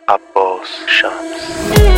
عباس شمس.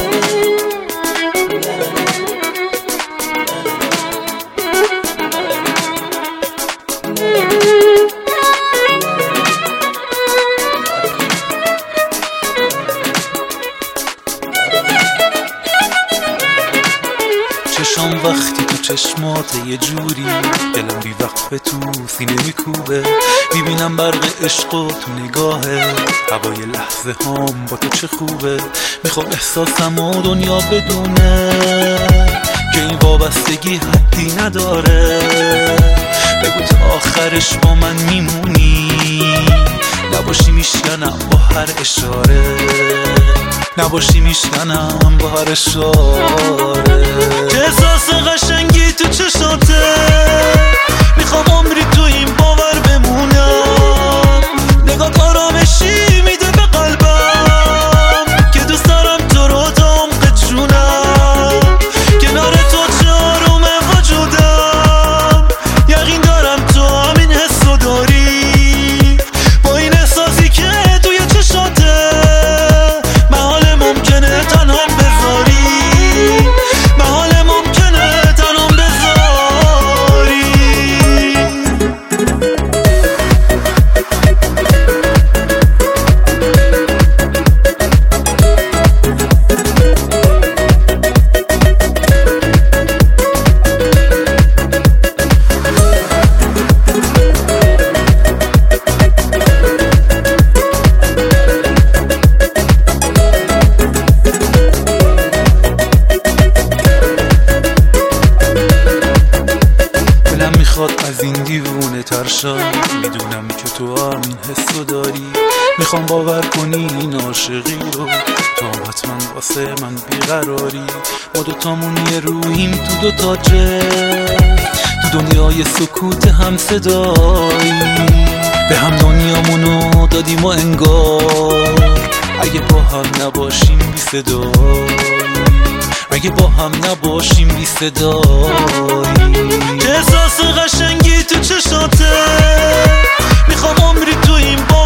چشام وقتی تو چشمات یه جوری، دلم بی وقت به تو سینه میکوبه، میبینم برق عشق و تو نگاهه، هوای لحظه هام با تو چه خوبه. میخوام احساسم و دنیا بدونه که این وابستگی حدی نداره. بگو تا آخرش با من میمونی، نباشی میشکنم با هر اشاره، نباشی میشکنم با هر اشاره. چه احساس قشنگی تو چشاته، میخوام عمری تو این باور بمونم. نگاه آرامشی میده به قلبم که دوست دارم تو رو تا عمق جونم. کنار تو چه آرومه وجودم، یقین دارم تو همین حسو داری. با این احساسی که توی چشاته، محال ممکنه تنهام بذاری، محال ممکنه تنهام بذاری. از این دیوونه ترشم، میدونم که تو همین حسو داری. میخوام باور کنی این عاشقی رو، تو حتما واسه من بیقراری. ما دوتامون یه روحیم تو دوتا جسم، تو دنیای سکوت هم صدایی. به هم دنیامونو دادیم و انگار اگه با هم نباشیم بی صدایی، اگه با هم نباشیم بی صدایی. چه احساس قشنگی تو چشاته، میخوام عمری تو این